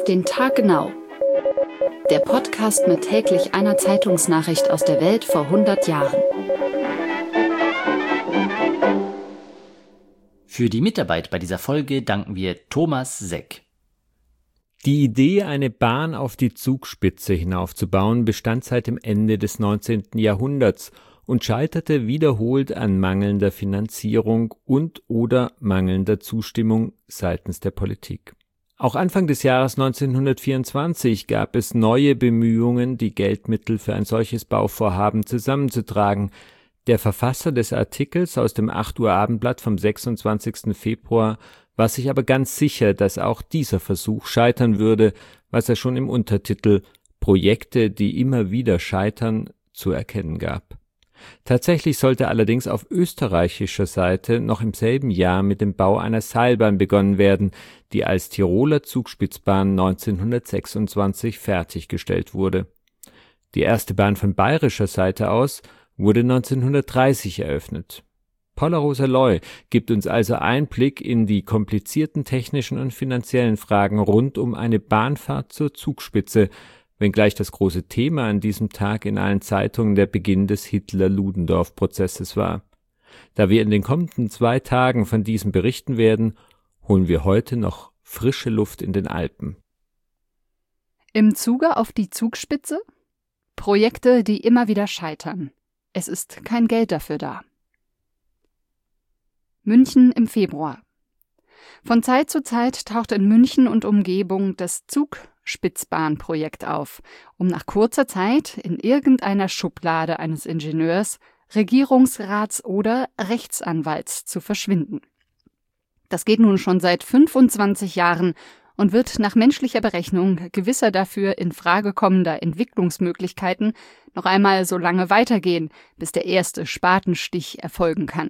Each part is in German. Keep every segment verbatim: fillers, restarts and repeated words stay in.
den Tag genau. Der Podcast mit täglich einer Zeitungsnachricht aus der Welt vor hundert Jahren. Für die Mitarbeit bei dieser Folge danken wir Thomas Seck. Die Idee, eine Bahn auf die Zugspitze hinaufzubauen, bestand seit dem Ende des neunzehnten Jahrhunderts und scheiterte wiederholt an mangelnder Finanzierung und oder mangelnder Zustimmung seitens der Politik. Auch Anfang des Jahres neunzehnhundertvierundzwanzig gab es neue Bemühungen, die Geldmittel für ein solches Bauvorhaben zusammenzutragen. Der Verfasser des Artikels aus dem acht Uhr Abendblatt vom sechsundzwanzigsten Februar war sich aber ganz sicher, dass auch dieser Versuch scheitern würde, was er schon im Untertitel »Projekte, die immer wieder scheitern« zu erkennen gab. Tatsächlich sollte allerdings auf österreichischer Seite noch im selben Jahr mit dem Bau einer Seilbahn begonnen werden, die als Tiroler Zugspitzbahn neunzehnhundertsechsundzwanzig fertiggestellt wurde. Die erste Bahn von bayerischer Seite aus wurde neunzehnhundertdreißig eröffnet. Paula Rosa-Loy gibt uns also Einblick in die komplizierten technischen und finanziellen Fragen rund um eine Bahnfahrt zur Zugspitze, wenngleich das große Thema an diesem Tag in allen Zeitungen der Beginn des Hitler-Ludendorff-Prozesses war. Da wir in den kommenden zwei Tagen von diesem berichten werden, holen wir heute noch frische Luft in den Alpen. Im Zuge auf die Zugspitze? Projekte, die immer wieder scheitern. Es ist kein Geld dafür da. München im Februar. Von Zeit zu Zeit taucht in München und Umgebung das Zugspitzbahnprojekt auf, um nach kurzer Zeit in irgendeiner Schublade eines Ingenieurs, Regierungsrats oder Rechtsanwalts zu verschwinden. Das geht nun schon seit fünfundzwanzig Jahren und wird nach menschlicher Berechnung gewisser dafür in Frage kommender Entwicklungsmöglichkeiten noch einmal so lange weitergehen, bis der erste Spatenstich erfolgen kann.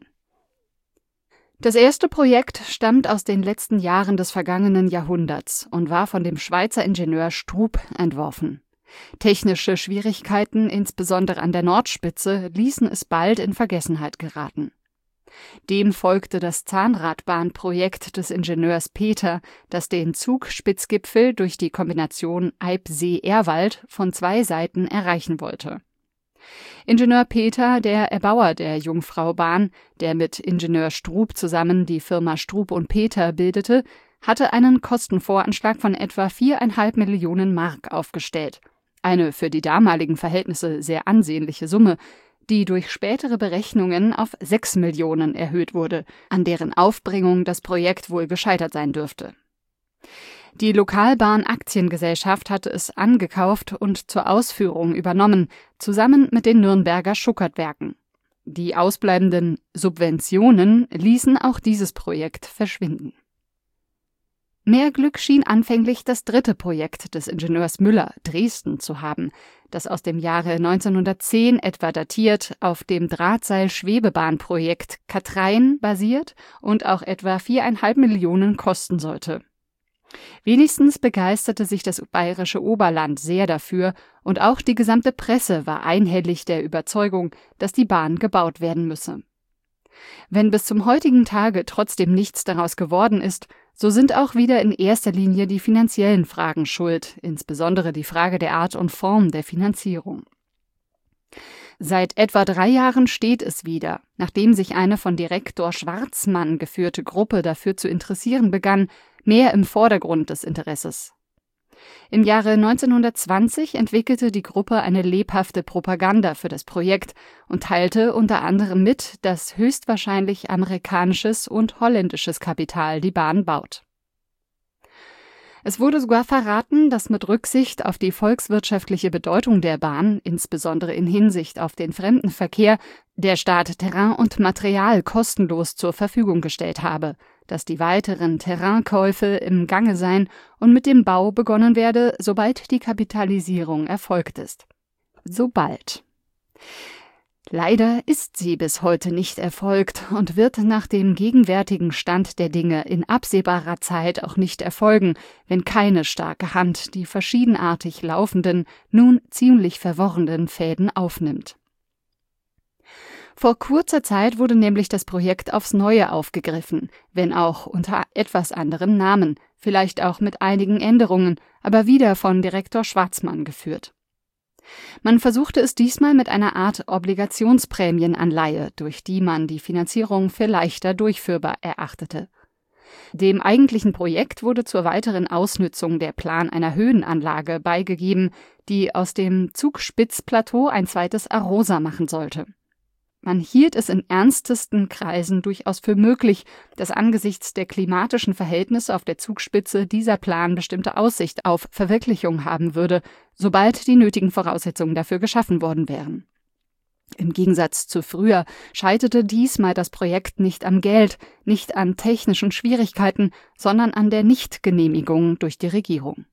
Das erste Projekt stammt aus den letzten Jahren des vergangenen Jahrhunderts und war von dem Schweizer Ingenieur Strub entworfen. Technische Schwierigkeiten, insbesondere an der Nordspitze, ließen es bald in Vergessenheit geraten. Dem folgte das Zahnradbahnprojekt des Ingenieurs Peter, das den Zugspitzgipfel durch die Kombination Eibsee-Ehrwald von zwei Seiten erreichen wollte. Ingenieur Peter, der Erbauer der Jungfraubahn, der mit Ingenieur Strub zusammen die Firma Strub und Peter bildete, hatte einen Kostenvoranschlag von etwa viereinhalb Millionen Mark aufgestellt. Eine für die damaligen Verhältnisse sehr ansehnliche Summe, die durch spätere Berechnungen auf sechs Millionen erhöht wurde, an deren Aufbringung das Projekt wohl gescheitert sein dürfte. Die Lokalbahn-Aktiengesellschaft hatte es angekauft und zur Ausführung übernommen, zusammen mit den Nürnberger Schuckertwerken. Die ausbleibenden Subventionen ließen auch dieses Projekt verschwinden. Mehr Glück schien anfänglich das dritte Projekt des Ingenieurs Müller, Dresden, zu haben, das aus dem Jahre neunzehnhundertzehn etwa datiert, auf dem Drahtseil-Schwebebahnprojekt Kathrein basiert und auch etwa viereinhalb Millionen kosten sollte. Wenigstens begeisterte sich das bayerische Oberland sehr dafür und auch die gesamte Presse war einhellig der Überzeugung, dass die Bahn gebaut werden müsse. Wenn bis zum heutigen Tage trotzdem nichts daraus geworden ist, so sind auch wieder in erster Linie die finanziellen Fragen schuld, insbesondere die Frage der Art und Form der Finanzierung. Seit etwa drei Jahren steht es wieder, nachdem sich eine von Direktor Schwarzmann geführte Gruppe dafür zu interessieren begann, mehr im Vordergrund des Interesses. Im Jahre neunzehnhundertzwanzig entwickelte die Gruppe eine lebhafte Propaganda für das Projekt und teilte unter anderem mit, dass höchstwahrscheinlich amerikanisches und holländisches Kapital die Bahn baut. Es wurde sogar verraten, dass mit Rücksicht auf die volkswirtschaftliche Bedeutung der Bahn, insbesondere in Hinsicht auf den Fremdenverkehr, der Staat Terrain und Material kostenlos zur Verfügung gestellt habe, dass die weiteren Terrainkäufe im Gange seien und mit dem Bau begonnen werde, sobald die Kapitalisierung erfolgt ist. Sobald. Leider ist sie bis heute nicht erfolgt und wird nach dem gegenwärtigen Stand der Dinge in absehbarer Zeit auch nicht erfolgen, wenn keine starke Hand die verschiedenartig laufenden, nun ziemlich verworrenen Fäden aufnimmt. Vor kurzer Zeit wurde nämlich das Projekt aufs Neue aufgegriffen, wenn auch unter etwas anderem Namen, vielleicht auch mit einigen Änderungen, aber wieder von Direktor Schwarzmann geführt. Man versuchte es diesmal mit einer Art Obligationsprämienanleihe, durch die man die Finanzierung für leichter durchführbar erachtete. Dem eigentlichen Projekt wurde zur weiteren Ausnützung der Plan einer Höhenanlage beigegeben, die aus dem Zugspitzplateau ein zweites Arosa machen sollte. Man hielt es in ernstesten Kreisen durchaus für möglich, dass angesichts der klimatischen Verhältnisse auf der Zugspitze dieser Plan bestimmte Aussicht auf Verwirklichung haben würde, sobald die nötigen Voraussetzungen dafür geschaffen worden wären. Im Gegensatz zu früher scheiterte diesmal das Projekt nicht am Geld, nicht an technischen Schwierigkeiten, sondern an der Nichtgenehmigung durch die Regierung.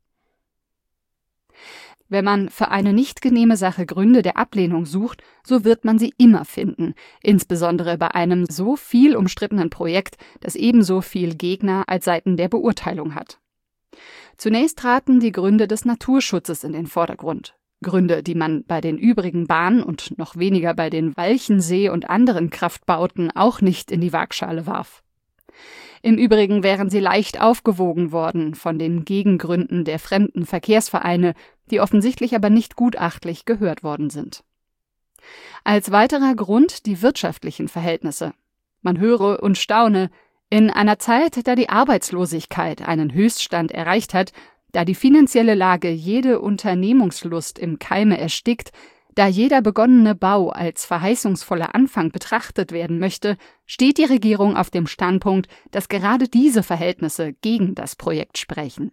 Wenn man für eine nicht genehme Sache Gründe der Ablehnung sucht, so wird man sie immer finden, insbesondere bei einem so viel umstrittenen Projekt, das ebenso viel Gegner als Seiten der Beurteilung hat. Zunächst traten die Gründe des Naturschutzes in den Vordergrund. Gründe, die man bei den übrigen Bahnen und noch weniger bei den Walchensee und anderen Kraftbauten auch nicht in die Waagschale warf. Im Übrigen wären sie leicht aufgewogen worden von den Gegengründen der fremden Verkehrsvereine, die offensichtlich aber nicht gutachtlich gehört worden sind. Als weiterer Grund die wirtschaftlichen Verhältnisse. Man höre und staune, in einer Zeit, da die Arbeitslosigkeit einen Höchststand erreicht hat, da die finanzielle Lage jede Unternehmungslust im Keime erstickt, da jeder begonnene Bau als verheißungsvoller Anfang betrachtet werden möchte, steht die Regierung auf dem Standpunkt, dass gerade diese Verhältnisse gegen das Projekt sprechen.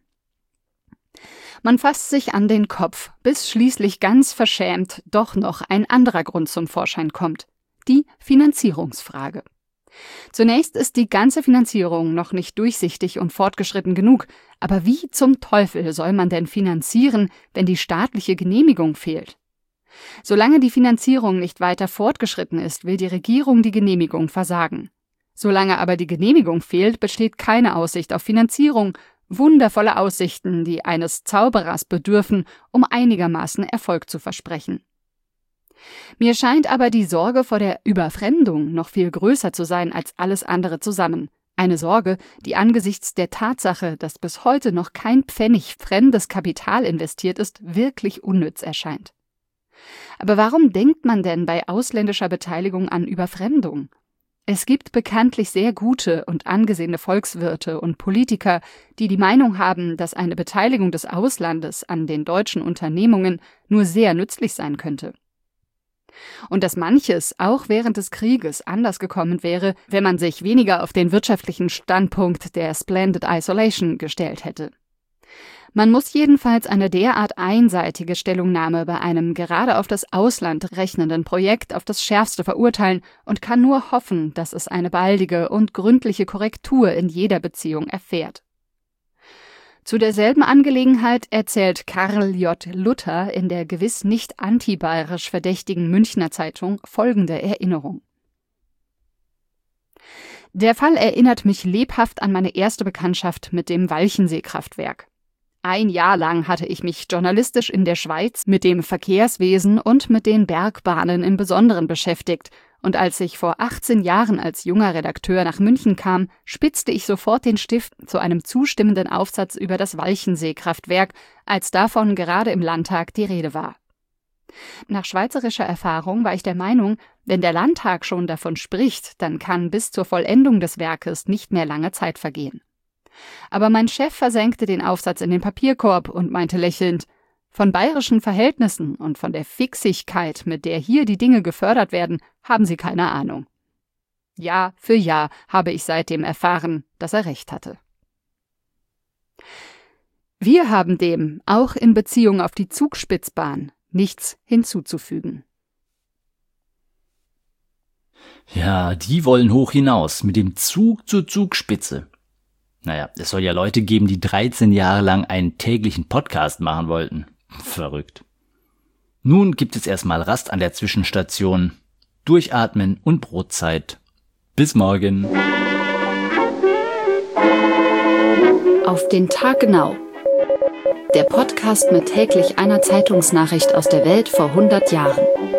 Man fasst sich an den Kopf, bis schließlich ganz verschämt doch noch ein anderer Grund zum Vorschein kommt: die Finanzierungsfrage. Zunächst ist die ganze Finanzierung noch nicht durchsichtig und fortgeschritten genug, aber wie zum Teufel soll man denn finanzieren, wenn die staatliche Genehmigung fehlt? Solange die Finanzierung nicht weiter fortgeschritten ist, will die Regierung die Genehmigung versagen. Solange aber die Genehmigung fehlt, besteht keine Aussicht auf Finanzierung, wundervolle Aussichten, die eines Zauberers bedürfen, um einigermaßen Erfolg zu versprechen. Mir scheint aber die Sorge vor der Überfremdung noch viel größer zu sein als alles andere zusammen. Eine Sorge, die angesichts der Tatsache, dass bis heute noch kein Pfennig fremdes Kapital investiert ist, wirklich unnütz erscheint. Aber warum denkt man denn bei ausländischer Beteiligung an Überfremdung? Es gibt bekanntlich sehr gute und angesehene Volkswirte und Politiker, die die Meinung haben, dass eine Beteiligung des Auslandes an den deutschen Unternehmungen nur sehr nützlich sein könnte. Und dass manches auch während des Krieges anders gekommen wäre, wenn man sich weniger auf den wirtschaftlichen Standpunkt der Splendid Isolation gestellt hätte. Man muss jedenfalls eine derart einseitige Stellungnahme bei einem gerade auf das Ausland rechnenden Projekt auf das Schärfste verurteilen und kann nur hoffen, dass es eine baldige und gründliche Korrektur in jeder Beziehung erfährt. Zu derselben Angelegenheit erzählt Karl J. Luther in der gewiss nicht antibayerisch verdächtigen Münchner Zeitung folgende Erinnerung. Der Fall erinnert mich lebhaft an meine erste Bekanntschaft mit dem Walchensee-Kraftwerk. Ein Jahr lang hatte ich mich journalistisch in der Schweiz mit dem Verkehrswesen und mit den Bergbahnen im Besonderen beschäftigt, und als ich vor achtzehn Jahren als junger Redakteur nach München kam, spitzte ich sofort den Stift zu einem zustimmenden Aufsatz über das Walchensee-Kraftwerk, als davon gerade im Landtag die Rede war. Nach schweizerischer Erfahrung war ich der Meinung, wenn der Landtag schon davon spricht, dann kann bis zur Vollendung des Werkes nicht mehr lange Zeit vergehen. Aber mein Chef versenkte den Aufsatz in den Papierkorb und meinte lächelnd: Von bayerischen Verhältnissen und von der Fixigkeit, mit der hier die Dinge gefördert werden, haben Sie keine Ahnung. Jahr für Jahr habe ich seitdem erfahren, dass er recht hatte. Wir haben dem, auch in Beziehung auf die Zugspitzbahn, nichts hinzuzufügen. Ja, die wollen hoch hinaus, mit dem Zug zur Zugspitze. Naja, es soll ja Leute geben, die dreizehn Jahre lang einen täglichen Podcast machen wollten. Verrückt. Nun gibt es erstmal Rast an der Zwischenstation. Durchatmen und Brotzeit. Bis morgen. Auf den Tag genau. Der Podcast mit täglich einer Zeitungsnachricht aus der Welt vor hundert Jahren.